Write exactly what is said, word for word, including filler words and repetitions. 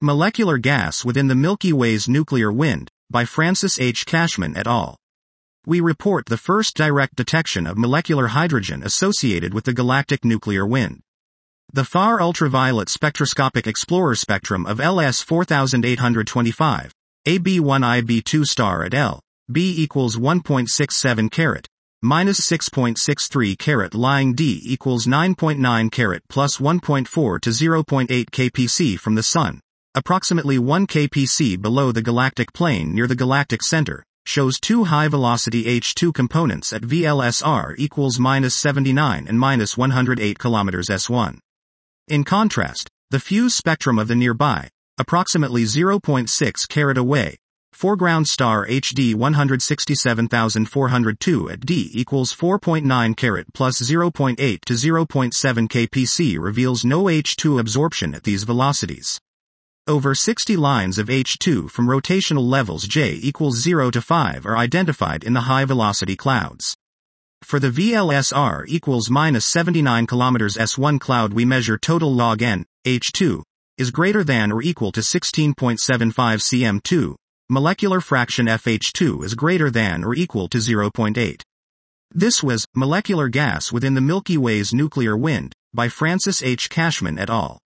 Molecular gas within the Milky Way's nuclear wind, by Francis H. Cashman et al. We report the first direct detection of molecular hydrogen associated with the galactic nuclear wind. The far ultraviolet spectroscopic explorer spectrum of L S four eight two five, A B one I B two star et al., B equals one point six seven carat, minus six point six three carat lying D equals nine point nine carat plus one point four to zero point eight kpc from the Sun, approximately one kpc below the galactic plane near the galactic center, shows two high-velocity H two components at V L S R equals minus seventy-nine and minus one hundred eight kilometers S one. In contrast, the fused spectrum of the nearby, approximately zero point six carat away, foreground star H D one hundred sixty-seven thousand four hundred two at D equals four point nine carat plus zero point eight to zero point seven kpc reveals no H two absorption at these velocities. Over sixty lines of H two from rotational levels J equals zero to five are identified in the high-velocity clouds. For the V L S R equals minus seventy-nine kilometers S one cloud we measure total log N, H two, is greater than or equal to sixteen point seven five C M two, molecular fraction F H two is greater than or equal to zero point eight. This was Molecular Gas Within the Milky Way's Nuclear Wind, by Francis H. Cashman et al.